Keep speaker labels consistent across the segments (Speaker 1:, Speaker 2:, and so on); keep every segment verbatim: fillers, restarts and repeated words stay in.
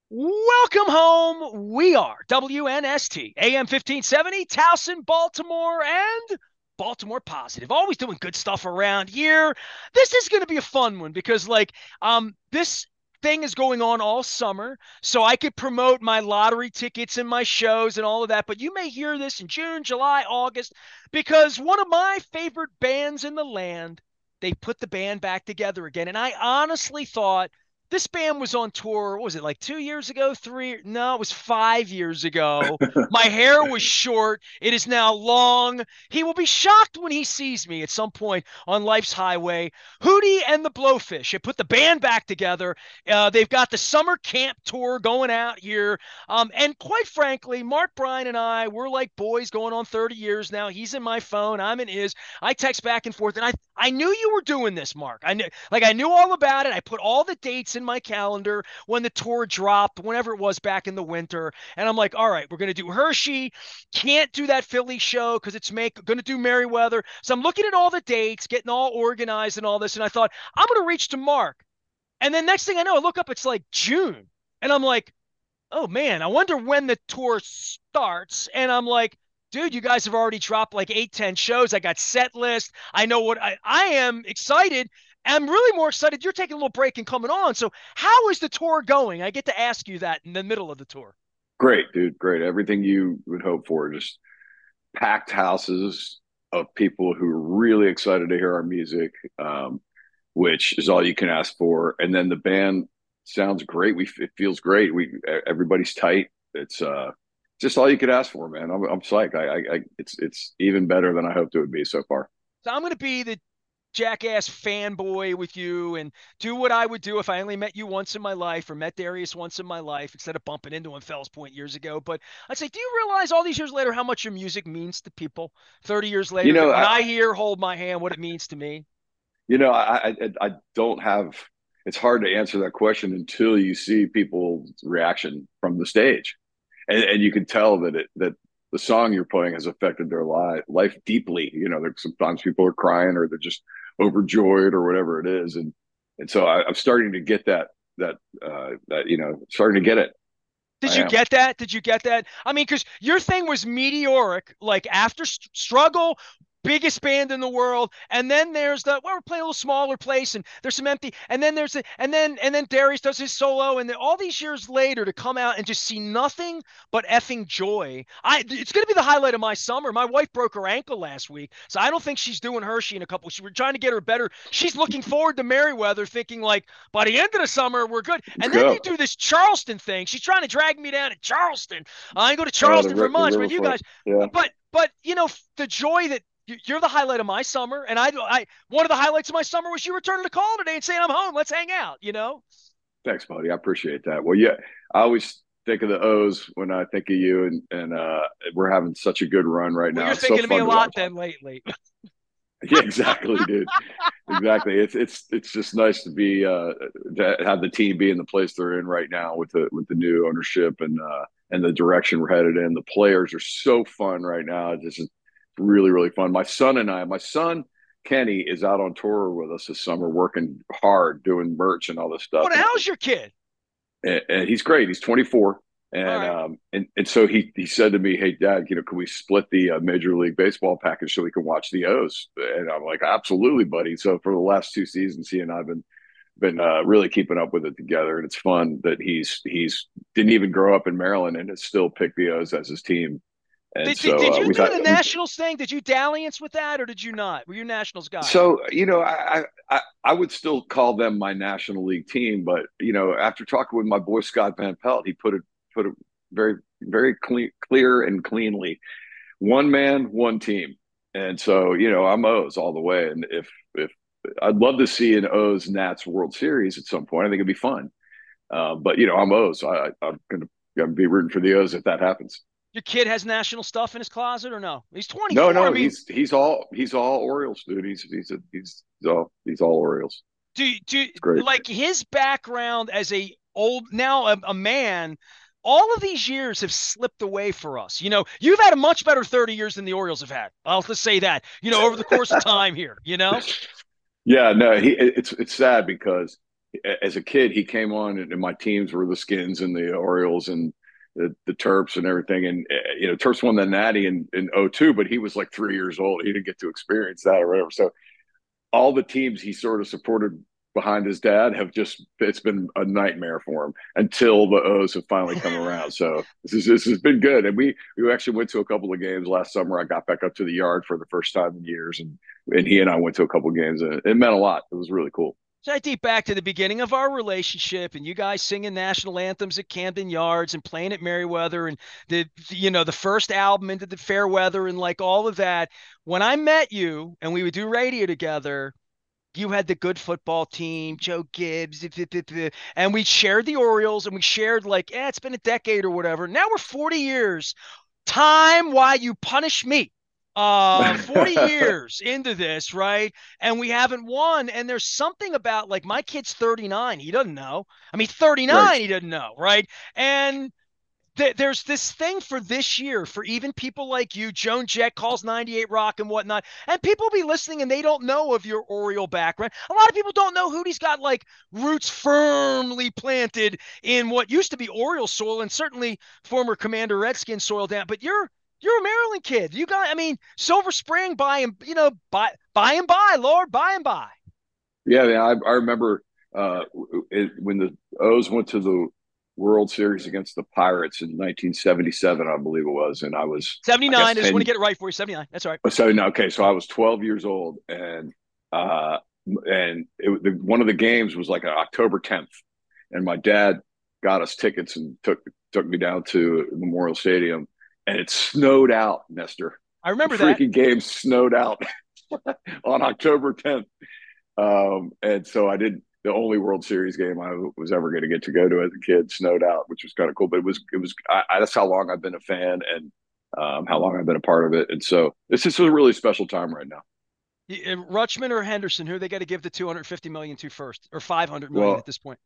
Speaker 1: Welcome home. We are W N S T, A M fifteen seventy, Towson, Baltimore, and Baltimore Positive. Always doing good stuff around here. This is going to be a fun one because, like, um, this thing is going on all summer, so I could promote my lottery tickets and my shows and all of that. But you may hear this in June, July, August, because one of my favorite bands in the land, they put the band back together again. And I honestly thought this band was on tour. What was it, like two years ago? Three? No, it was five years ago. My hair was short. It is now long. He will be shocked when he sees me at some point on life's highway. Hootie and the Blowfish have put the band back together. Uh, they've got the summer camp tour going out here. Um, and quite frankly, Mark Bryan and I, we're like boys going on thirty years now. He's in my phone. I'm in his. I text back and forth. And I, I knew you were doing this, Mark. I knew, like, I knew all about it. I put all the dates in my calendar when the tour dropped, whenever it was back in the winter. And I'm like, all right, we're going to do Hershey. Can't do that Philly show because it's make going to do Merriweather. So I'm looking at all the dates, getting all organized and all this. And I thought, I'm going to reach to Mark. And then next thing I know, I look up, it's like June. And I'm like, oh man, I wonder when the tour starts. And I'm like, dude, you guys have already dropped like eight, ten shows. I got set list. I know what I, I am excited. I'm really more excited. You're taking a little break and coming on. So how is the tour going? I get to ask you that in the middle of the tour.
Speaker 2: Great, dude. Great. Everything you would hope for. Just packed houses of people who are really excited to hear our music, um, which is all you can ask for. And then the band sounds great. We it feels great. We everybody's tight. It's uh, just all you could ask for, man. I'm I'm psyched. I, I, I it's it's even better than I hoped it would be so far.
Speaker 1: So I'm going to be the jackass fanboy with you and do what I would do if I only met you once in my life or met Darius once in my life instead of bumping into him Fells Point years ago. But I'd say, do you realize all these years later how much your music means to people? thirty years
Speaker 2: You
Speaker 1: later,
Speaker 2: know,
Speaker 1: that when
Speaker 2: I
Speaker 1: I hear Hold My Hand, what it means to me?
Speaker 2: you know I I, I don't have. It's hard to answer that question until you see people's reaction from the stage. and, and you can tell that it that the song you're playing has affected their life life deeply. You know, sometimes people are crying or they're just overjoyed or whatever it is, and and so I, I'm starting to get that that uh, that you know starting to get it.
Speaker 1: Did
Speaker 2: I
Speaker 1: you
Speaker 2: am.
Speaker 1: get that? Did you get that? I mean, because your thing was meteoric, like after st- struggle, biggest band in the world, and then there's the well, we're playing a little smaller place, and there's some empty, and then there's the, and then and then Darius does his solo, and then all these years later to come out and just see nothing but effing joy. I it's gonna be the highlight of my summer. My wife broke her ankle last week, so I don't think she's doing Hershey in a couple. She we're trying to get her better. She's looking forward to Merriweather, thinking like by the end of the summer we're good.
Speaker 2: Let's
Speaker 1: And then you
Speaker 2: go.
Speaker 1: do this Charleston thing. She's trying to drag me down to Charleston. I go to
Speaker 2: Oh, the
Speaker 1: Charleston for
Speaker 2: the
Speaker 1: much, but you
Speaker 2: riverfront.
Speaker 1: guys,
Speaker 2: Yeah.
Speaker 1: but but you know the joy that you're the highlight of my summer, and I, I one of the highlights of my summer was you returning the call today and saying I'm home. Let's hang out. You know.
Speaker 2: Thanks, buddy. I appreciate that. Well, yeah, I always think of the O's when I think of you, and and uh, we're having such a good run right
Speaker 1: Well,
Speaker 2: now.
Speaker 1: you're
Speaker 2: It's so
Speaker 1: thinking of me
Speaker 2: fun
Speaker 1: a
Speaker 2: to
Speaker 1: lot
Speaker 2: watch.
Speaker 1: then lately.
Speaker 2: Yeah, exactly, dude. Exactly. It's it's it's just nice to be uh to have the team be in the place they're in right now with the with the new ownership and uh and the direction we're headed in. The players are so fun right now. It's just really, really fun. My son and I, my son Kenny is out on tour with us this summer, working hard, doing merch and all this
Speaker 1: What
Speaker 2: stuff.
Speaker 1: the
Speaker 2: And
Speaker 1: hell's your kid?
Speaker 2: and, and he's great. He's twenty-four.
Speaker 1: All
Speaker 2: And
Speaker 1: right.
Speaker 2: um and, and so he he said to me, "Hey, Dad, you know, can we split the uh, Major League Baseball package so we can watch the O's?" And I'm like, "Absolutely, buddy." So for the last two seasons, he and I've been been uh, really keeping up with it together, and it's fun that he's he's didn't even grow up in Maryland and has still picked the O's as his team. And
Speaker 1: Did, did,
Speaker 2: so
Speaker 1: did
Speaker 2: uh,
Speaker 1: you
Speaker 2: we
Speaker 1: do
Speaker 2: thought
Speaker 1: the
Speaker 2: we
Speaker 1: Nationals thing? Did you dalliance with that, or did you not? Were you a Nationals guy?
Speaker 2: so you know I, I I would still call them my National League team, but you know after talking with my boy Scott Van Pelt, he put it put it very very clean, clear and cleanly: one man, one team. And so you know I'm O's all the way. And if if I'd love to see an O's Nats World Series at some point, I think it'd be fun. Uh, but you know I'm O's. So I, I'm gonna, gonna be rooting for the O's if that happens.
Speaker 1: Your kid has national stuff in his closet, or no? He's
Speaker 2: No,
Speaker 1: twenty-four. I
Speaker 2: no,
Speaker 1: mean,
Speaker 2: he's he's all he's all Orioles, dude. He's he's a, he's he's all he's all Orioles.
Speaker 1: do do
Speaker 2: It's great.
Speaker 1: like his background as a old now a, a man, all of these years have slipped away for us. You know, you've had a much better thirty years than the Orioles have had. I'll just say that, you know, over the course of time here, you know.
Speaker 2: Yeah, no, he it's it's sad because as a kid, he came on, and, and my teams were the Skins and the Orioles and the, the Terps and everything. And uh, you know, Terps won the Natty in in oh two, but he was like three years old. He didn't get to experience that or whatever. So all the teams he sort of supported behind his dad have just it's been a nightmare for him until the O's have finally come around. So this is this has been good. And we we actually went to a couple of games last summer. I got back up to the yard for the first time in years, and and he and I went to a couple of games, and it meant a lot. It was really cool.
Speaker 1: So I deep back to the beginning of our relationship, and you guys singing national anthems at Camden Yards and playing at Merriweather, and the you know the first album into the Fairweather and like all of that. When I met you and we would do radio together, you had the good football team, Joe Gibbs, and we shared the Orioles, and we shared like, eh, it's been a decade or whatever. Now we're forty years. Time why you punish me. Uh, forty years into this, right? And we haven't won. And there's something about like my kid's thirty-nine. He doesn't know. I mean,
Speaker 2: Right.
Speaker 1: thirty-nine, he doesn't know, right? And th- there's this thing for this year for even people like you. Joan Jett calls ninety-eight Rock and whatnot, and people be listening and they don't know of your Oriole background. A lot of people don't know Hootie's got like roots firmly planted in what used to be Oriole soil and certainly former Commander Redskin soil down. But you're you're a Maryland kid. You got, I mean, Silver Spring by and you know by by and by, Lord, by and by.
Speaker 2: Yeah, yeah, I, I remember uh, it, when the O's went to the World Series against the Pirates in nineteen seventy-seven, I believe it was, and I was, I guess,
Speaker 1: seventy-nine. I just want to
Speaker 2: ten.
Speaker 1: get it right for you. seventy-nine. That's all right.
Speaker 2: So no, okay, so I was twelve years old, and uh, and it, the, one of the games was like October tenth, and my dad got us tickets and took took me down to Memorial Stadium, and it snowed out, Nestor.
Speaker 1: I
Speaker 2: The
Speaker 1: remember that.
Speaker 2: freaking game snowed out on October tenth. Um, and so I did the only World Series game I was ever going to get to go to as a kid, snowed out, which was kind of cool. But it was it was I, I, that's how long I've been a fan and um, how long I've been a part of it. And so this is a really special time right now.
Speaker 1: Rutschman or Henderson, who they got to give the two hundred fifty million to first, or five hundred million at
Speaker 2: Well,
Speaker 1: this point?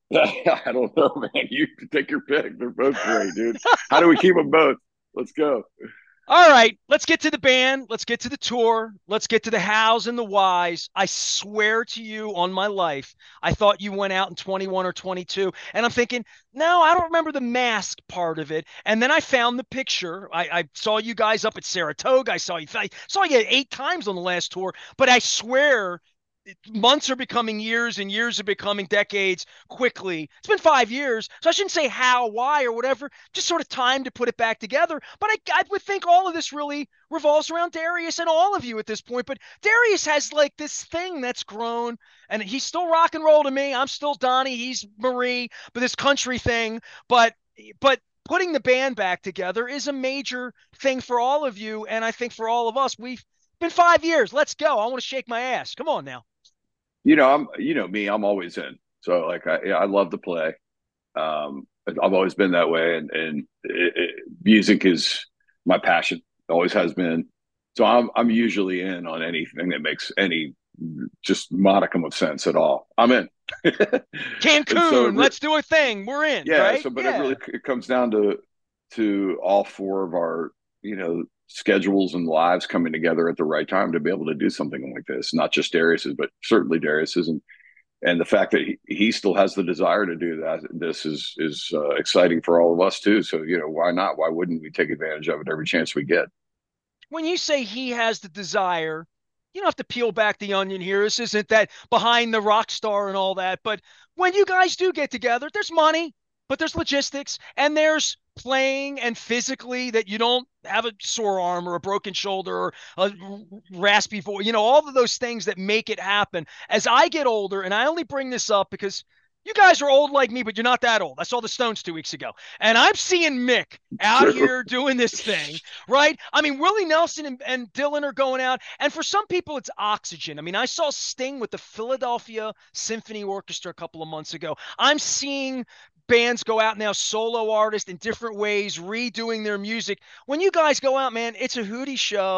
Speaker 2: I don't know, man. You take your pick. They're both great, dude. How do we keep them both? Let's go.
Speaker 1: All right, let's get to the band. Let's get to the tour. Let's get to the hows and the whys. I swear to you on my life, I thought you went out in twenty-one or twenty-two. And I'm thinking, no, I don't remember the mask part of it. And then I found the picture. I, I saw you guys up at Saratoga. I saw you, I saw you eight times on the last tour. But I swear months are becoming years and years are becoming decades quickly. It's been five years. So I shouldn't say how, why, or whatever, just sort of time to put it back together. But I, I would think all of this really revolves around Darius and all of you at this point. But Darius has like this thing that's grown, and he's still rock and roll to me. I'm still Donnie. He's Marie, but this country thing. But, but, putting the band back together is a major thing for all of you. And I think for all of us, we've been five years. Let's go. I want to shake my ass. Come on now.
Speaker 2: You know, I'm you know me. I'm always in. So like I yeah, I love to play. Um, I've always been that way, and and it, it, music is my passion. Always has been. So I'm I'm usually in on anything that makes any just modicum of sense at all. I'm in. And so it
Speaker 1: Cancun,
Speaker 2: re-
Speaker 1: let's do a thing. We're in,
Speaker 2: yeah.
Speaker 1: right?
Speaker 2: So but it
Speaker 1: Yeah.
Speaker 2: really it comes down to to all four of our you know schedules and lives coming together at the right time to be able to do something like this. Not just Darius's, but certainly Darius's, and and the fact that he, he still has the desire to do that this is is uh, exciting for all of us too. So you know why not? Why wouldn't we take advantage of it every chance we get?
Speaker 1: When you say he has the desire, you don't have to peel back the onion here. This isn't that behind the rock star and all that. But when you guys do get together, there's money, but there's logistics and there's playing and physically that you don't have a sore arm or a broken shoulder or a raspy voice, you know, all of those things that make it happen. As I get older, and I only bring this up because you guys are old like me, but you're not that old. I saw the Stones two weeks ago, and I'm seeing Mick
Speaker 2: It's
Speaker 1: out
Speaker 2: true.
Speaker 1: here doing this thing, right? I mean, Willie Nelson and, and Dylan are going out, and for some people, it's oxygen. I mean, I saw Sting with the Philadelphia Symphony Orchestra a couple of months ago. I'm seeing bands go out now, solo artists in different ways, redoing their music. When you guys go out, man, it's a Hootie show.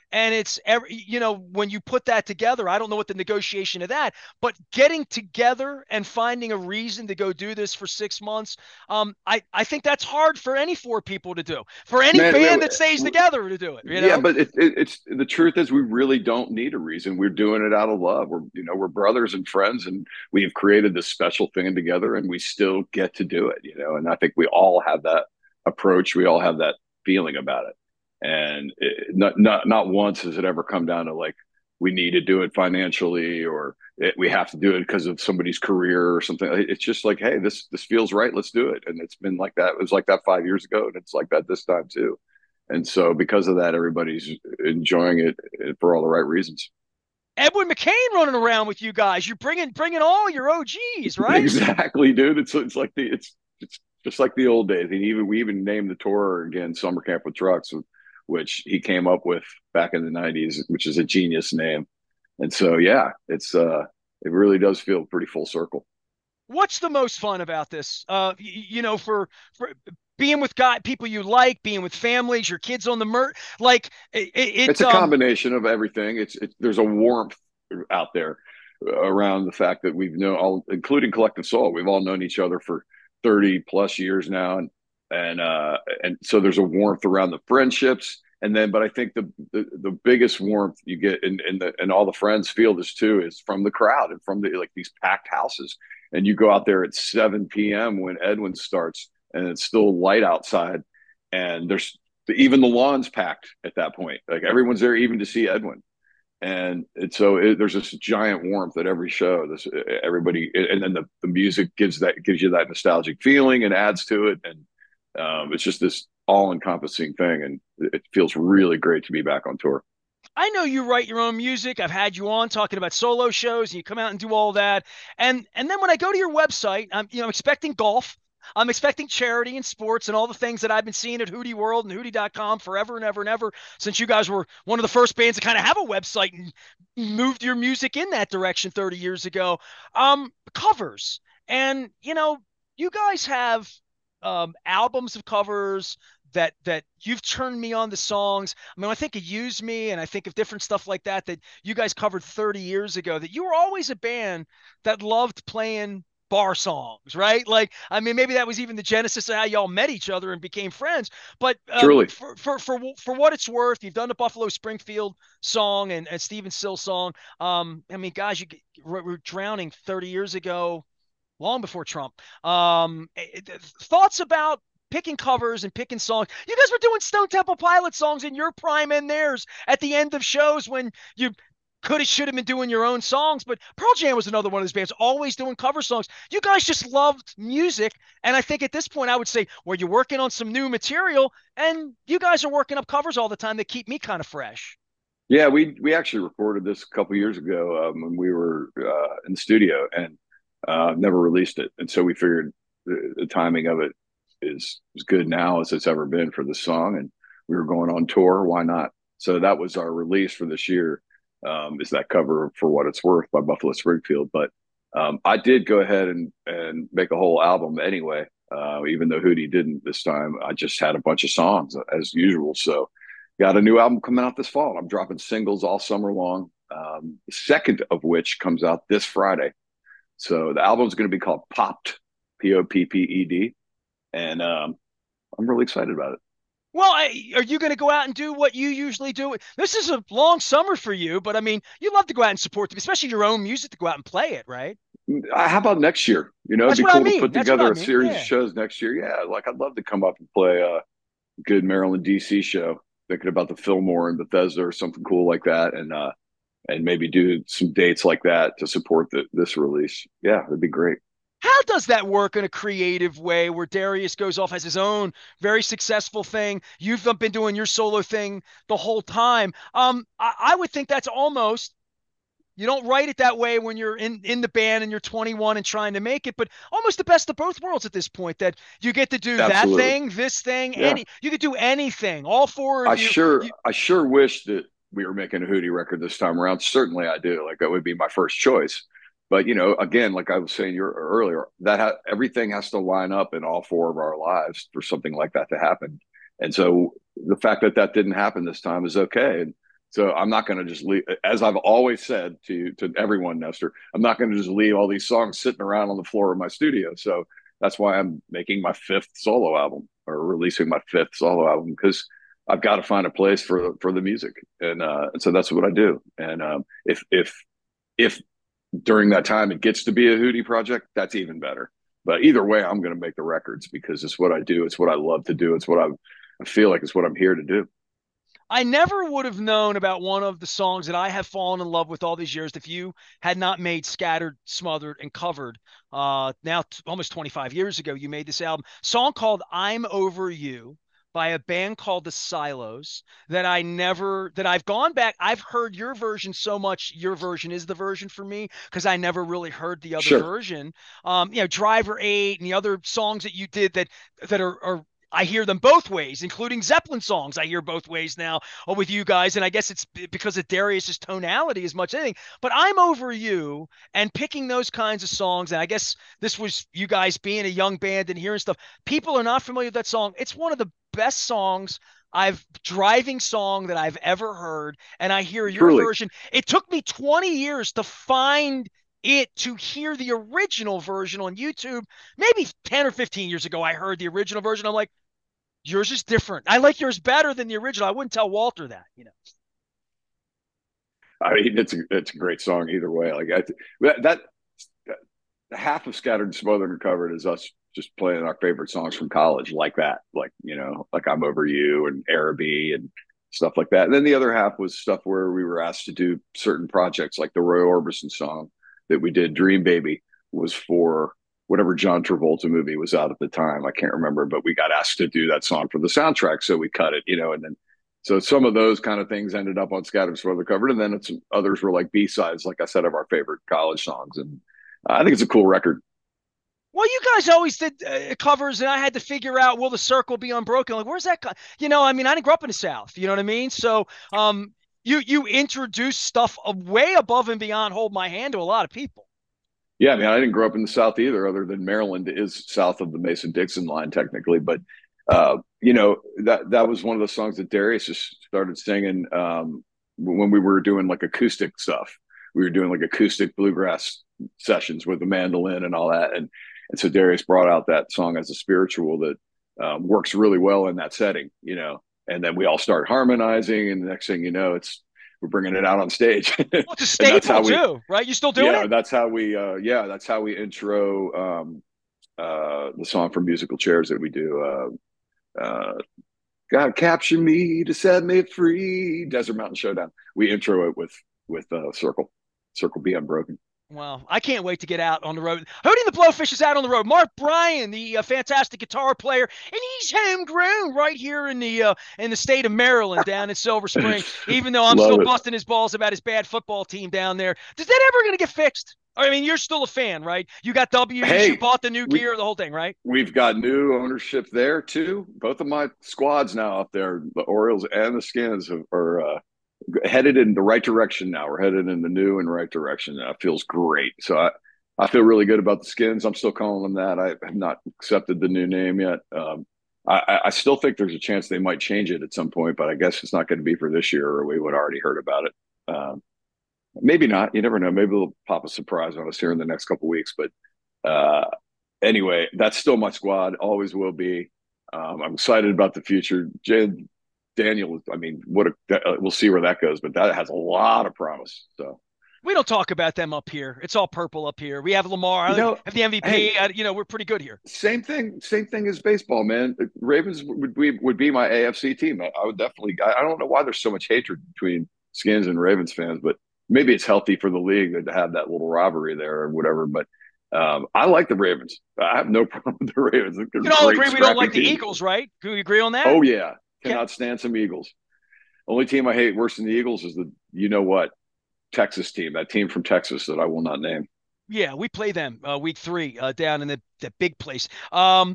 Speaker 1: And it's every, you know, when you put that together, I don't know what the negotiation of that, but getting together and finding a reason to go do this for six months, um, I, I think that's hard for any four people to do, for any
Speaker 2: Man,
Speaker 1: band that stays together to do it, you
Speaker 2: yeah,
Speaker 1: know?
Speaker 2: but it, it, it's the truth is we really don't need a reason. We're doing it out of love. We're you know we're brothers and friends, and we have created this special thing together, and we still get to do it. You know, and I think we all have that approach. We all have that feeling about it, and it, not not not once has it ever come down to like we need to do it financially or it, we have to do it because of somebody's career or something. It's just like, hey, this this feels right. Let's do it. And it's been like that. It was like that five years ago, and it's like that this time too. And so because of that, everybody's enjoying it for all the right reasons.
Speaker 1: Edwin McCain running around with you guys. You're bringing bringing all your O Gs, right?
Speaker 2: Exactly, dude. It's it's like the it's it's just like the old days. And even we even named the tour again Summer Camp with Trucks, which he came up with back in the nineties, which is a genius name. And so yeah, it's uh it really does feel pretty full circle.
Speaker 1: What's the most fun about this? Uh, you, you know, for for being with guy people you like, being with families, your kids on the mer, like it, it,
Speaker 2: It's
Speaker 1: it
Speaker 2: a
Speaker 1: um
Speaker 2: combination of everything. It's it, there's a warmth out there around the fact that we've known all, including Collective Soul. We've all known each other for thirty plus years now, and and uh, and so there's a warmth around the friendships. And then, but I think the the, the biggest warmth you get, in in the and all the friends feel this too, is from the crowd and from the like these packed houses. And you go out there at seven p m when Edwin starts, and it's still light outside, and there's even the lawn's packed at that point. Like everyone's there even to see Edwin. And it's so it, there's this giant warmth at every show. This everybody, and then the, the music gives that gives you that nostalgic feeling and adds to it, and um, it's just this all encompassing thing, and it feels really great to be back on tour.
Speaker 1: I know you write your own music. I've had you on talking about solo shows, and you come out and do all that. And and then when I go to your website, I'm you know I'm expecting golf. I'm expecting charity and sports and all the things that I've been seeing at Hootie World and Hootie dot com forever and ever and ever since you guys were one of the first bands to kind of have a website and moved your music in that direction thirty years ago. Um, covers. And, you know, you guys have um, albums of covers that that you've turned me on to songs. I mean, I think of Use Me and I think of different stuff like that that you guys covered thirty years ago, that you were always a band that loved playing bar songs, right? Like, I mean, maybe that was even the genesis of how y'all met each other and became friends. But um,
Speaker 2: Truly,
Speaker 1: for, for for for what it's worth, you've done the Buffalo Springfield song and, and Stephen Still song. Um, I mean, guys, you were drowning thirty years ago, long before Trump. Um, eh, eh, thoughts about picking covers and picking songs. You guys were doing Stone Temple Pilot songs in your prime and theirs at the end of shows when you could have, should have been doing your own songs. But Pearl Jam was another one of those bands, always doing cover songs. You guys just loved music. And I think at this point, I would say, well, you're working on some new material and you guys are working up covers all the time that keep me kind of fresh.
Speaker 2: yeah. We we actually recorded this a couple years ago um, when we were uh, in the studio and uh, never released it, and so we figured the, the timing of it is as good now as it's ever been for the song, and we were going on tour. Why not? So that was our release for this year. Um, is that cover For What It's Worth by Buffalo Springfield? But um, I did go ahead and and make a whole album anyway. Uh, even though Hootie didn't this time, I just had a bunch of songs as usual. So got a new album coming out this fall. I'm dropping singles all summer long. Um, the second of which comes out this Friday. So the album is going to be called Popped, P O P P E D, and um, I'm really excited about it.
Speaker 1: Well, I, are you going to go out and do what you usually do? This is a long summer for you, but I mean, you love to go out and support them, especially your own music, to go out and play it, right?
Speaker 2: Uh, How about next year? You know, it'd
Speaker 1: That's
Speaker 2: be
Speaker 1: what I
Speaker 2: cool to
Speaker 1: mean.
Speaker 2: put
Speaker 1: That's what I
Speaker 2: together a
Speaker 1: mean.
Speaker 2: series of
Speaker 1: Yeah.
Speaker 2: shows next year. Yeah, like I'd love to come up and play a good Maryland, D C show. Thinking about the Fillmore and Bethesda or something cool like that, and uh, and maybe do some dates like that to support the, this release. Yeah, that'd be great.
Speaker 1: How does that work in a creative way where Darius goes off, has his own very successful thing? You've been doing your solo thing the whole time. Um, I, I would think that's almost, you don't write it that way when you're in, in the band and you're twenty-one and trying to make it, but almost the best of both worlds at this point, that you get to do that
Speaker 2: Absolutely.
Speaker 1: thing, this thing,
Speaker 2: Yeah.
Speaker 1: any, you could do anything, all four
Speaker 2: I
Speaker 1: of you.
Speaker 2: sure,
Speaker 1: you
Speaker 2: I sure wish that we were making a Hootie record this time around. Certainly, I do. Like that would be my first choice. But you know, again, like I was saying you earlier, that ha- everything has to line up in all four of our lives for something like that to happen. And so the fact that that didn't happen this time is okay. And So I'm not going to just leave, as I've always said to to everyone, Nestor. I'm not going to just leave all these songs sitting around on the floor of my studio. So that's why I'm making my fifth solo album or releasing my fifth solo album because I've got to find a place for for the music, and uh, and so that's what I do. And um, if if if during that time it gets to be a Hootie project, that's even better. But either way, I'm going to make the records because it's what I do. It's what I love to do. It's what I, I feel like it's what I'm here to do.
Speaker 1: I never would have known about one of the songs that I have fallen in love with all these years if you had not made Scattered, Smothered, and Covered. Uh, now, t- almost twenty-five years ago, you made this album, song called I'm Over You by a band called The Silos that I never, that I've gone back. I've heard your version so much. Your version is the version for me because I never really heard the other
Speaker 2: Sure.
Speaker 1: version. Um, you know, Driver eight and the other songs that you did that, that are, are I hear them both ways, including Zeppelin songs. I hear both ways now uh, with you guys, and I guess it's because of Darius's tonality as much as anything. But I'm Over You and picking those kinds of songs, and I guess this was you guys being a young band and hearing stuff. People are not familiar with that song. It's one of the best songs I've driving song that I've ever heard, and I hear your
Speaker 2: Truly.
Speaker 1: version. It took me twenty years to find it to hear the original version on YouTube. Maybe ten or fifteen years ago, I heard the original version. I'm like, yours is different. I like yours better than the original. I wouldn't tell Walter that, you know.
Speaker 2: I mean, it's a it's a great song either way. Like I, that, that half of Scattered, Smothered, and Covered is us just playing our favorite songs from college, like that, like you know, like I'm Over You and Araby and stuff like that. And then the other half was stuff where we were asked to do certain projects, like the Roy Orbison song that we did, Dream Baby, was for whatever John Travolta movie was out at the time. I can't remember, but we got asked to do that song for the soundtrack, so we cut it, you know, and then so some of those kind of things ended up on Scattered, Smothered, Covered, and then it's others were like B sides, like I said, of our favorite college songs, and I think it's a cool record.
Speaker 1: Well, you guys always did uh, covers, and I had to figure out, will the circle be unbroken? Like, where's that? Co-? You know, I mean, I didn't grow up in the South. You know what I mean? So, um, you you introduce stuff way above and beyond hold my hand to a lot of people.
Speaker 2: Yeah, I mean, I didn't grow up in the South either, other than Maryland is south of the Mason Dixon line technically. But uh, you know that that was one of the songs that Darius just started singing um, when we were doing like acoustic stuff. We were doing like acoustic bluegrass sessions with the mandolin and all that, and and so Darius brought out that song as a spiritual that um, works really well in that setting, you know. And then we all start harmonizing, and the next thing you know, it's we're bringing it out on stage,
Speaker 1: Well, it's a
Speaker 2: and that's
Speaker 1: staple
Speaker 2: how we
Speaker 1: too, right? You still doing
Speaker 2: yeah,
Speaker 1: it?
Speaker 2: that's how we uh yeah, that's how we intro um uh the song from musical chairs that we do. Uh uh God capture me to set me free. Desert Mountain Showdown. We intro it with with uh Circle. Circle Be Unbroken.
Speaker 1: Well, I can't wait to get out on the road. Hootie and the Blowfish is out on the road. Mark Bryan, the uh, fantastic guitar player, and he's homegrown right here in the uh, in the state of Maryland, down in Silver Spring. Even though I'm still
Speaker 2: Love it.
Speaker 1: busting his balls about his bad football team down there, is that ever going to get fixed? I mean, you're still a fan, right? You got W's, you
Speaker 2: Hey,
Speaker 1: bought the new
Speaker 2: we
Speaker 1: gear, the whole thing, right?
Speaker 2: we've got new ownership there too. Both of my squads now up there, the Orioles and the Skins, have, are uh, headed in the right direction now. We're headed in the new and right direction. Now. It feels great. So I, I feel really good about the Skins. I'm still calling them that. I have not accepted the new name yet. Um, I, I still think there's a chance they might change it at some point, but I guess it's not going to be for this year, or we would already heard about it. Um, maybe not. You never know. Maybe they'll pop a surprise on us here in the next couple of weeks. But uh, anyway, that's still my squad. Always will be. Um, I'm excited about the future. Jed, Daniel, I mean, what a, we'll see where that goes, but that has a lot of promise. So,
Speaker 1: We don't talk about them up here. It's all purple up here. We have Lamar,
Speaker 2: you
Speaker 1: I
Speaker 2: know,
Speaker 1: have the
Speaker 2: hey,
Speaker 1: M V P. I, you know, we're pretty good here.
Speaker 2: same thing, same thing as baseball, man. Ravens would be would be my A F C team. I, I would definitely. I, I don't know why there's so much hatred between Skins and Ravens fans, but maybe it's healthy for the league to have that little rivalry there or whatever. But um, I like the Ravens. I have no problem with the Ravens. They're
Speaker 1: We
Speaker 2: a
Speaker 1: can all
Speaker 2: great,
Speaker 1: agree we don't
Speaker 2: scrappy
Speaker 1: like the
Speaker 2: team.
Speaker 1: Eagles, right? Can we agree on that?
Speaker 2: Oh yeah,
Speaker 1: Okay.
Speaker 2: cannot stand some Eagles. Only team I hate worse than the Eagles is the you know what Texas team, that team from Texas that I will not name.
Speaker 1: Yeah, we play them uh, week three uh, down in the, the big place. Um,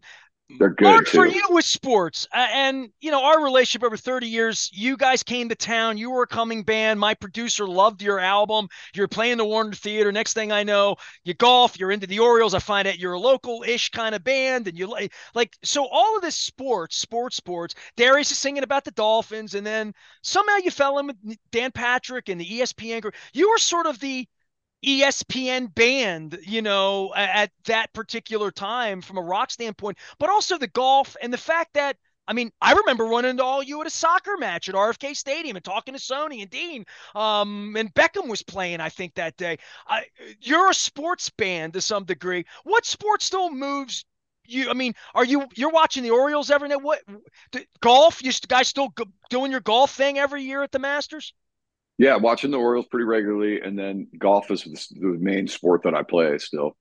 Speaker 2: They're good
Speaker 1: Mark, for
Speaker 2: too.
Speaker 1: you with sports, uh, and you know our relationship over thirty years. You guys came to town. You were a coming band. My producer loved your album. You're playing the Warner Theater. Next thing I know, you golf. You're into the Orioles. I find out you're a local-ish kind of band, and you like like so all of this sports, sports, sports. Darius is singing about the Dolphins, and then somehow you fell in with Dan Patrick and the E S P N group. You were sort of the E S P N band, you know, at that particular time from a rock standpoint, but also the golf and the fact that, I mean, I remember running into all you at a soccer match at R F K Stadium and talking to Sony and Dean. Um, and Beckham was playing, I think, that day. I, you're a sports band to some degree. What sport still moves you? I mean, are you you're watching the Orioles every night? What golf? You guys still go, doing your golf thing every year at the Masters?
Speaker 2: Yeah, watching the Orioles pretty regularly, and then golf is the, the main sport that I play still.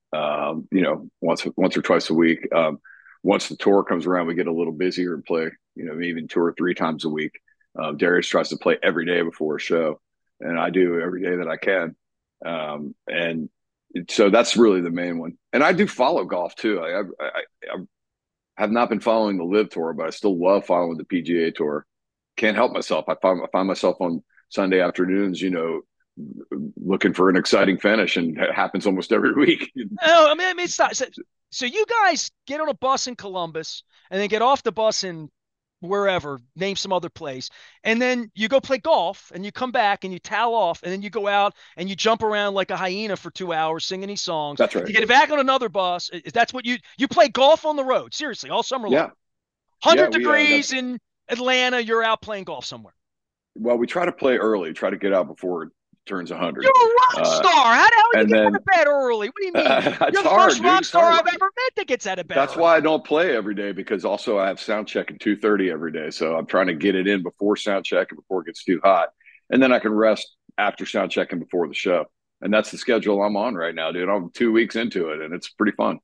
Speaker 2: Um, you know, once once or twice a week. Um, once the tour comes around, we get a little busier and play. You know, even two or three times a week. Um, Darius tries to play every day before a show, and I do every day that I can. Um, and so that's really the main one. And I do follow golf too. I, I, I have not been following the Live Tour, but I still love following the P G A Tour. Can't help myself. I find I find myself on Sunday afternoons, you know, looking for an exciting finish, and it happens almost every week.
Speaker 1: Oh, I mean, I mean, it's not. So, so you guys get on a bus in Columbus and then get off the bus in wherever, name some other place, and then you go play golf and you come back and you towel off and then you go out and you jump around like a hyena for two hours singing these songs.
Speaker 2: That's right.
Speaker 1: You get back on another bus. That's what you you play golf on the road, seriously, all summer long.
Speaker 2: Yeah,
Speaker 1: one
Speaker 2: yeah.
Speaker 1: hundred
Speaker 2: We uh,
Speaker 1: degrees
Speaker 2: that's
Speaker 1: in Atlanta, you're out playing golf somewhere.
Speaker 2: well, we try to play early, try to get out before it turns a hundred,
Speaker 1: You're a rock
Speaker 2: uh,
Speaker 1: star. How the hell are you
Speaker 2: and
Speaker 1: getting out
Speaker 2: then
Speaker 1: of bed early? What do you mean?
Speaker 2: uh, it's
Speaker 1: You're the
Speaker 2: hard,
Speaker 1: first
Speaker 2: dude.
Speaker 1: rock
Speaker 2: It's
Speaker 1: star
Speaker 2: hard.
Speaker 1: I've ever met that gets out of bed
Speaker 2: That's
Speaker 1: early.
Speaker 2: why I don't play every day, because also I have sound check at two thirty every day. So I'm trying to get it in before sound check and before it gets too hot. And then I can rest after sound check and before the show. And that's the schedule I'm on right now, dude. I'm two weeks into it and it's pretty fun.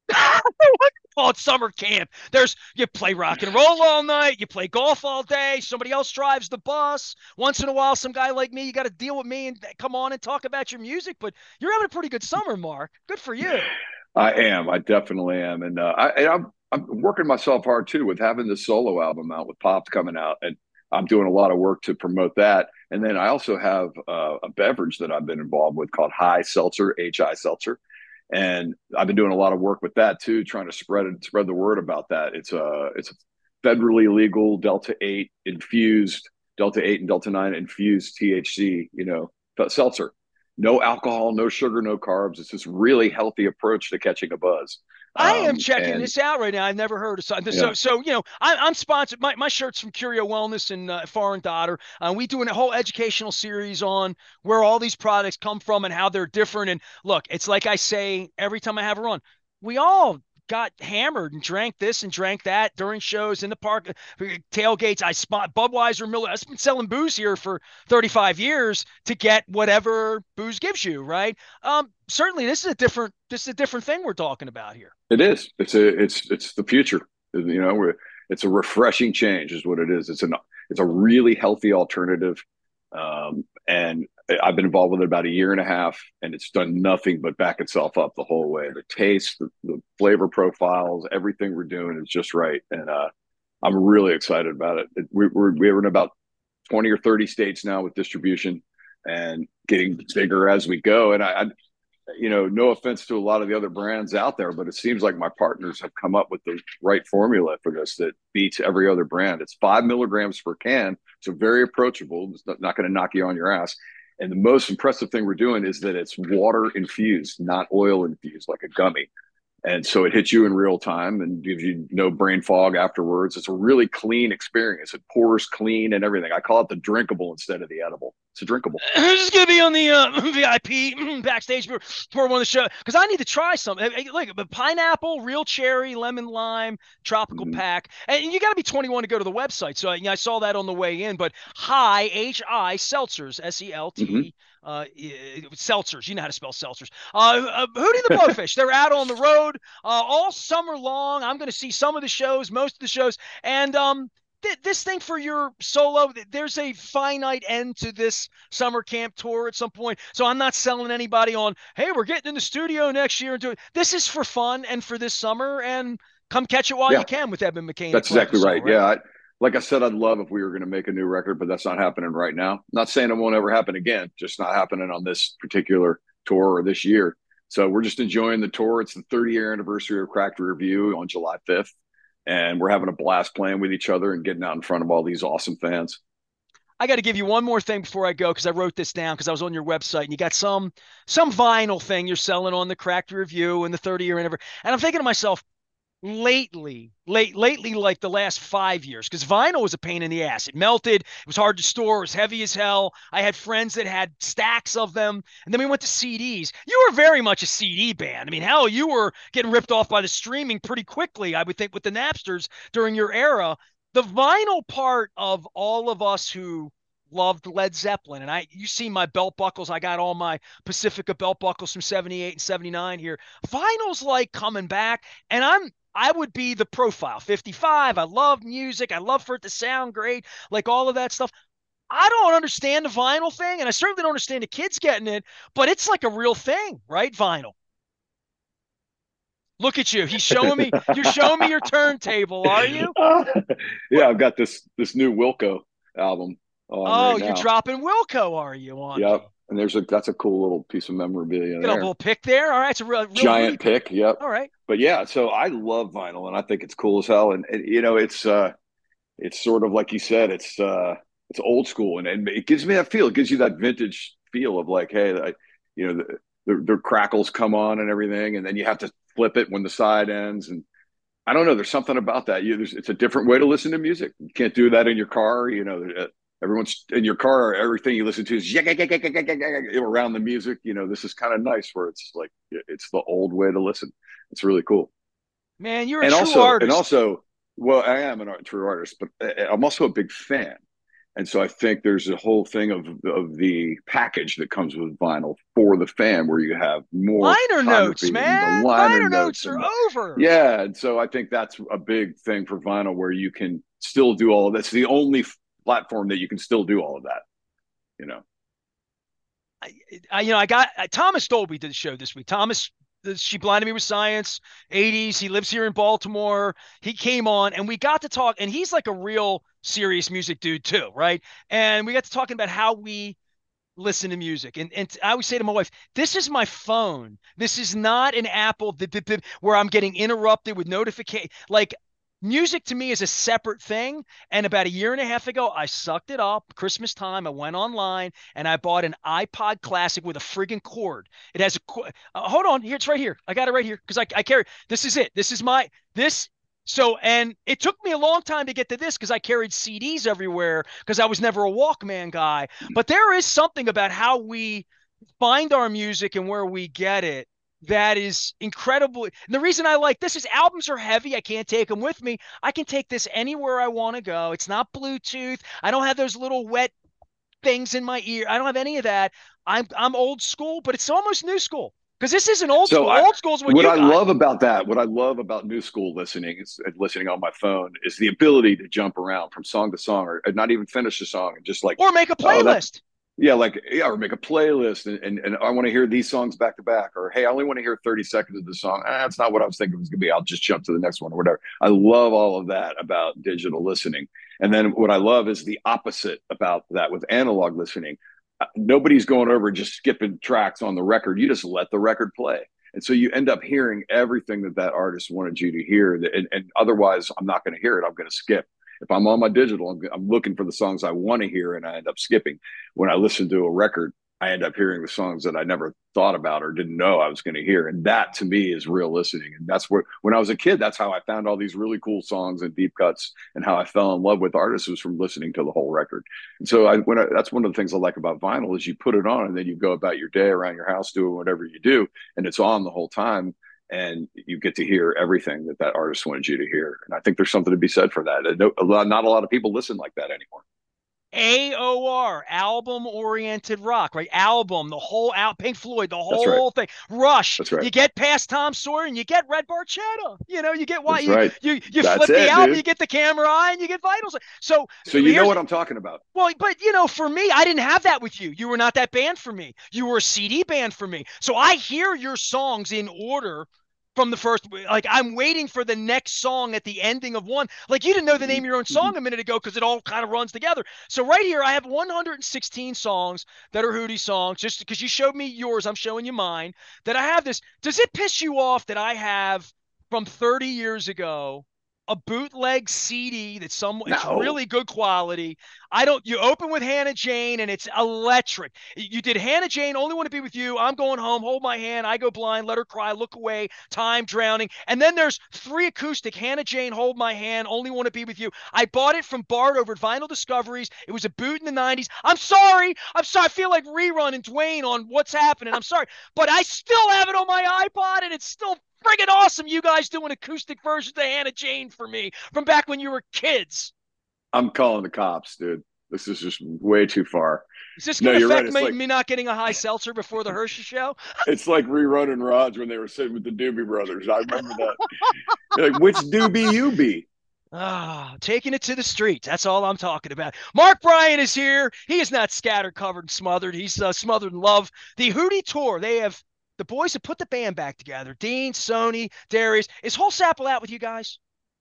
Speaker 1: Oh, it's summer camp. There's you play rock and roll all night, you play golf all day, somebody else drives the bus. Once in a while, some guy like me, you got to deal with me and come on and talk about your music. But you're having a pretty good summer, Mark. Good for you.
Speaker 2: I am. I definitely am. And uh, I, and I'm, I'm working myself hard too with having this solo album out with Pops coming out. And I'm doing a lot of work to promote that. And then I also have uh, a beverage that I've been involved with called High Seltzer, H I Seltzer. And I've been doing a lot of work with that too, trying to spread it, spread the word about that. It's a it's a federally legal Delta eight infused, Delta eight and Delta nine infused T H C, you know, seltzer. No alcohol, no sugar, no carbs. It's this really healthy approach to catching a buzz.
Speaker 1: I am
Speaker 2: Um,
Speaker 1: checking
Speaker 2: and
Speaker 1: this out right now. I've never heard of something. So,
Speaker 2: yeah,
Speaker 1: so you know, I, I'm sponsored. My, my shirt's from Curio Wellness and uh, Foreign Daughter. Uh, we doing a whole educational series on where all these products come from and how they're different. And look, it's like I say every time I have a run, we all got hammered and drank this and drank that during shows in the park, uh, tailgates. I spot Budweiser, Miller. I've been selling booze here for thirty-five years to get whatever booze gives you, right? Um, certainly, this is a different. This is a different thing we're talking about here.
Speaker 2: it is. It's a it's it's the future. You know, we're, it's a refreshing change, is what it is. It's an it's a really healthy alternative. Um, and I've been involved with it about a year and a half, and it's done nothing but back itself up the whole way. The taste, the, the flavor profiles, everything we're doing is just right, and uh, I'm really excited about it. it we, we're we're in about twenty or thirty states now with distribution, and getting bigger as we go. And I, I you know, no offense to a lot of the other brands out there, but it seems like my partners have come up with the right formula for this that beats every other brand. It's five milligrams per can, so very approachable. It's not, not going to knock you on your ass. And the most impressive thing we're doing is that it's water infused, not oil infused like a gummy. And so it hits you in real time and gives you no brain fog afterwards. It's a really clean experience. It pours clean and everything. I call it the drinkable instead of the edible. It's a drinkable.
Speaker 1: Who's just gonna be on the uh, V I P backstage for one of the show? Because I need to try something. Like the pineapple, real cherry, lemon lime, tropical
Speaker 2: Mm-hmm.
Speaker 1: pack, and you got to be twenty-one to go to the website. So I, you know, I saw that on the way in. But High H I Seltzers, S E L
Speaker 2: Mm-hmm.
Speaker 1: T. Uh, seltzers, you know how to spell seltzers. Uh, uh, Hootie the Blowfish, they're out on the road uh, all summer long. I'm going to see some of the shows, most of the shows, and um, th- this thing for your solo, there's a finite end to this summer camp tour at some point. So I'm not selling anybody on, hey, we're getting in the studio next year and doing this is for fun and for this summer. And come catch it while
Speaker 2: Yeah,
Speaker 1: you can with Evan McCain at
Speaker 2: that's
Speaker 1: Club
Speaker 2: exactly
Speaker 1: Du Sol,
Speaker 2: right.
Speaker 1: right?
Speaker 2: Yeah. I, like I said, I'd love if we were going to make a new record, but that's not happening right now. Not saying it won't ever happen again, just not happening on this particular tour or this year. So we're just enjoying the tour. It's the thirty year anniversary of Cracked Rear View on July fifth. And we're having a blast playing with each other and getting out in front of all these awesome fans.
Speaker 1: I got to give you one more thing before I go because I wrote this down because I was on your website and you got some some vinyl thing you're selling on the Cracked Review and the thirty year anniversary. And I'm thinking to myself, lately, late lately, like the last five years, because vinyl was a pain in the ass. It melted, it was hard to store, it was heavy as hell. I had friends that had stacks of them, and then we went to C Ds. You were very much a C D band. I mean, hell, you were getting ripped off by the streaming pretty quickly, I would think, with the Napsters during your era. The vinyl part of all of us who loved Led Zeppelin, and I, you see my belt buckles. I got all my Pacifica belt buckles from seventy-eight and seventy-nine here. Vinyl's like coming back, and I'm I would be the profile fifty-five. I love music. I love for it to sound great, like all of that stuff. I don't understand the vinyl thing, and I certainly don't understand the kids getting it, but it's like a real thing, right? Vinyl. Look at you. He's showing me, you're showing me your turntable, are you?
Speaker 2: Yeah,
Speaker 1: What?
Speaker 2: I've got this this new Wilco album on
Speaker 1: Oh,
Speaker 2: right
Speaker 1: you're
Speaker 2: now.
Speaker 1: dropping Wilco, are you, on
Speaker 2: Yep.
Speaker 1: me?
Speaker 2: And there's a that's a cool little piece of memorabilia
Speaker 1: Get a
Speaker 2: there.
Speaker 1: little pick there. All right. It's a real, real Rudy
Speaker 2: Giant
Speaker 1: pick.
Speaker 2: pick, yep.
Speaker 1: All right.
Speaker 2: But yeah, so I love vinyl and I think it's cool as hell. And, and you know, it's uh it's sort of like you said, it's uh it's old school and, and it gives me that feel. It gives you that vintage feel of like, hey, I, you know, the, the the crackles come on and everything, and then you have to flip it when the side ends. And I don't know, there's something about that. You, there's, it's a different way to listen to music. You can't do that in your car. You know, uh, everyone's in your car. Everything you listen to is around the music. You know, this is kind of nice where it's like it's the old way to listen. It's really cool.
Speaker 1: Man, you're a
Speaker 2: And
Speaker 1: true
Speaker 2: also, and
Speaker 1: artist.
Speaker 2: also, well, I am an art, true artist, but uh, I'm also a big fan. And so I think there's a whole thing of of the package that comes with vinyl for the fan, where you have more
Speaker 1: Liner notes,
Speaker 2: photography and the
Speaker 1: man.
Speaker 2: liner
Speaker 1: Liner
Speaker 2: notes
Speaker 1: notes are
Speaker 2: and the
Speaker 1: over.
Speaker 2: yeah. And so I think that's a big thing for vinyl, where you can still do all of this. The only platform that you can still do all of that. You know.
Speaker 1: I, I, you know, I got uh, Thomas Dolby did the show this week. Thomas, She Blinded Me with Science, eighties. He lives here in Baltimore. He came on and we got to talk, and he's like a real serious music dude too, right? And we got to talking about how we listen to music. And and I always say to my wife, this is my phone. This is not an Apple where I'm getting interrupted with notification. Like music to me is a separate thing. And about a year and a half ago, I sucked it up. Christmas time, I went online and I bought an iPod Classic with a friggin' cord. It has a uh, hold on here. It's right here. I got it right here because I, I carry. This is it. This is my this. So, and it took me a long time to get to this because I carried C Ds everywhere because I was never a Walkman guy. But there is something about how we find our music and where we get it that is incredible. And the reason I like this is albums are heavy. I can't take them with me. I can take this anywhere I want to go. It's not Bluetooth. I don't have those little wet things in my ear. I don't have any of that. I'm I'm old school, but it's almost new school because this isn't old
Speaker 2: So
Speaker 1: school.
Speaker 2: I,
Speaker 1: Old school is what
Speaker 2: what
Speaker 1: you
Speaker 2: I
Speaker 1: got.
Speaker 2: love about that, what I love about new school listening is listening on my phone is the ability to jump around from song to song or, not even finish a song and just like,
Speaker 1: Or make a
Speaker 2: oh, that,
Speaker 1: playlist.
Speaker 2: yeah, like, yeah, or make a playlist and, and, and I want to hear these songs back to back or, hey, I only want to hear thirty seconds of the song. Ah, that's not what I was thinking it was going to be. I'll just jump to the next one or whatever. I love all of that about digital listening. And then what I love is the opposite about that with analog listening. Nobody's going over and just skipping tracks on the record. You just let the record play. And so you end up hearing everything that that artist wanted you to hear. And, and otherwise, I'm not going to hear it. I'm going to skip. If I'm on my digital, I'm, I'm looking for the songs I want to hear and I end up skipping. When I listen to a record, I end up hearing the songs that I never thought about or didn't know I was going to hear. And that to me is real listening. And that's where, when I was a kid, that's how I found all these really cool songs and deep cuts and how I fell in love with artists was from listening to the whole record. And so I, when I, that's one of the things I like about vinyl is you put it on and then you go about your day around your house doing whatever you do. And it's on the whole time. And you get to hear everything that that artist wanted you to hear. And I think there's something to be said for that. Not a lot of people listen like that anymore.
Speaker 1: A O R, album oriented rock, right? Album, the whole out, Pink Floyd, the
Speaker 2: That's right.
Speaker 1: whole thing. Rush,
Speaker 2: That's right.
Speaker 1: you get past Tom Sawyer and you get Red Barchetta. You know, you get why
Speaker 2: That's
Speaker 1: you
Speaker 2: right.
Speaker 1: you you
Speaker 2: That's
Speaker 1: flip the
Speaker 2: it,
Speaker 1: album,
Speaker 2: dude.
Speaker 1: you get the camera eye, and you get vitals. So
Speaker 2: So you know
Speaker 1: here's
Speaker 2: what I'm talking about.
Speaker 1: well, but you know, for me, I didn't have that with you. You were not that band for me. You were a C D band for me. So I hear your songs in order from the first. Like, I'm waiting for the next song at the ending of one. Like, you didn't know the name of your own song a minute ago because it all kind of runs together. So right here, I have one hundred sixteen songs that are Hootie songs. Just because you showed me yours, I'm showing you mine. That I have this. Does it piss you off that I have from thirty years ago a bootleg C D that's some it's
Speaker 2: No,
Speaker 1: really good quality. I don't you open with Hannah Jane and it's electric. You did Hannah Jane, Only Want to Be With You, I'm Going Home, Hold My Hand, I Go Blind, Let Her Cry, Look Away, Time, Drowning. And then there's three acoustic, Hannah Jane, Hold My Hand, Only Want to Be With You. I bought it from Bart over at Vinyl Discoveries. It was a boot in the nineties. I'm sorry. I'm sorry. I feel like Rerun and Dwayne on What's Happening. I'm sorry. But I still have it on my iPod and it's still friggin' awesome. You guys doing acoustic versions of Hannah Jane for me from back when you were kids.
Speaker 2: I'm calling the cops, dude. This is just way too far.
Speaker 1: Is this
Speaker 2: No,
Speaker 1: going to
Speaker 2: you're right.
Speaker 1: affect
Speaker 2: It's
Speaker 1: me,
Speaker 2: like
Speaker 1: me not getting a high seltzer before the Hershey show?
Speaker 2: it's like rerunning Rods when they were sitting with the Doobie Brothers. I remember that. You're like, which Doobie you be?
Speaker 1: Ah, taking it to the street. That's all I'm talking about. Mark Bryan is here. He is not scattered, covered, and smothered. He's uh, smothered in love. The Hootie Tour. They have the boys have put the band back together. Dean, Sony, Darius. Is Whole Sapple out with you guys?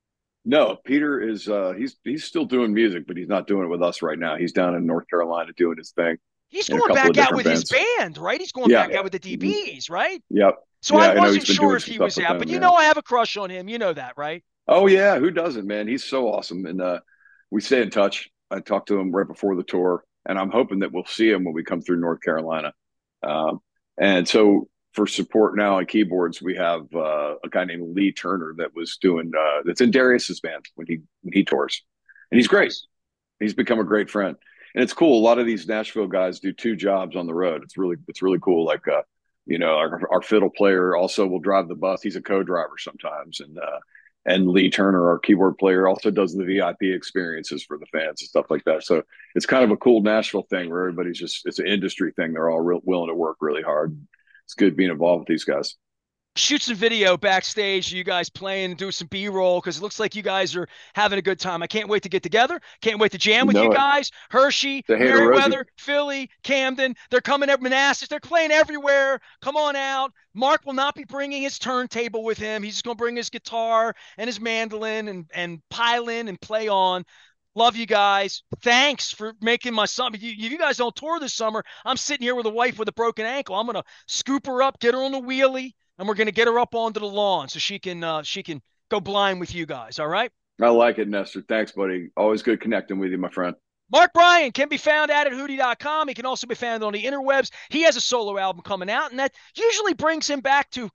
Speaker 2: No, Peter is uh he's he's still doing music, but he's not doing it with us right now. He's down in North Carolina doing his thing
Speaker 1: He's
Speaker 2: in a
Speaker 1: going
Speaker 2: couple of
Speaker 1: back out
Speaker 2: different
Speaker 1: with his
Speaker 2: bands.
Speaker 1: band, right? He's going
Speaker 2: Yeah.
Speaker 1: back out with the
Speaker 2: Mhm.
Speaker 1: D Bs, right?
Speaker 2: Yep.
Speaker 1: So I
Speaker 2: Yeah, I know he's
Speaker 1: wasn't
Speaker 2: been
Speaker 1: sure
Speaker 2: doing
Speaker 1: if
Speaker 2: some
Speaker 1: he
Speaker 2: stuff
Speaker 1: was
Speaker 2: with
Speaker 1: out, but
Speaker 2: them.
Speaker 1: you
Speaker 2: Yeah.
Speaker 1: know I have a crush on him. You know that, right?
Speaker 2: Oh yeah, who doesn't, man? He's so awesome. And uh we stay in touch. I talked to him right before the tour, and I'm hoping that we'll see him when we come through North Carolina. Um and so for support now on keyboards, we have uh, a guy named Lee Turner that was doing uh that's in Darius's band when he when he tours. And he's great.
Speaker 1: Nice.
Speaker 2: He's become a great friend, and it's cool. A lot of these Nashville guys do two jobs on the road. It's really it's really cool. Like uh, you know, our, our fiddle player also will drive the bus. He's a co-driver sometimes, and uh, and Lee Turner, our keyboard player, also does the V I P experiences for the fans and stuff like that. So it's kind of a cool Nashville thing where everybody's just it's an industry thing. They're all real, willing to work really hard. It's good being involved with these guys.
Speaker 1: Shoot some video backstage, you guys playing and do some B-roll because it looks like you guys are having a good time. I can't wait to get together. Can't wait to jam
Speaker 2: You
Speaker 1: with you
Speaker 2: know it.
Speaker 1: guys. Hershey,
Speaker 2: Say hey to Rosie.
Speaker 1: Merriweather, Philly, Camden. They're coming up Manassas. They're playing everywhere. Come on out. Mark will not be bringing his turntable with him. He's just going to bring his guitar and his mandolin and, and pile in and play on. Love you guys. Thanks for making my summer. You, you guys don't tour this summer. I'm sitting here with a wife with a broken ankle. I'm gonna scoop her up, get her on the wheelie, and we're gonna get her up onto the lawn so she can uh, she can go blind with you guys. All right.
Speaker 2: I like it, Nestor. Thanks, buddy. Always good connecting with you, my friend.
Speaker 1: Mark Bryan can be found at, at hootie dot com. He can also be found on the interwebs. He has a solo album coming out, and that usually brings him back to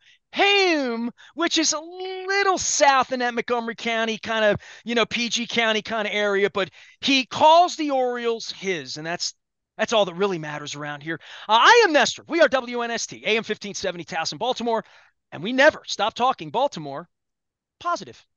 Speaker 1: Hume, which is a little south in that Montgomery County kind of, you know, P G County kind of area, but he calls the Orioles his, and that's that's all that really matters around here. Uh, I am Nestor. We are W N S T, A M fifteen seventy, Towson, Baltimore, and we never stop talking Baltimore positive.